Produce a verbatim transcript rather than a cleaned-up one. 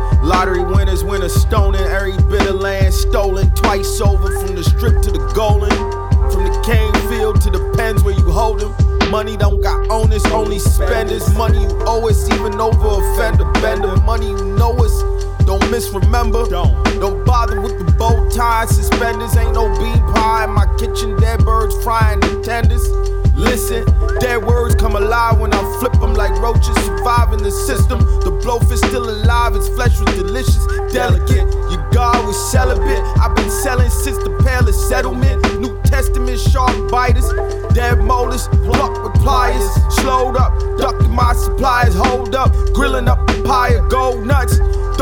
Lottery winners win a stone in every bit of land stolen twice over, from the strip to the golden, from the cane field to the pens where you hold them. Money don't got owners, only spenders. Money you owe us, even over a fender bender. Money you know us, don't misremember. Don't don't bother with the bow tie suspenders. Ain't no bean pie in my kitchen. Dead birds frying the tenders. Listen, dead words come alive when I flip them like roaches surviving the system. The blowfish still alive, its flesh was delicious, delicate. Your God was celibate. I've been selling since the Pale of Settlement. New Testament shark biters, dead molars, plucked with pliers. Slowed up, ducking my suppliers, hold up, grilling up papaya, gold nuts.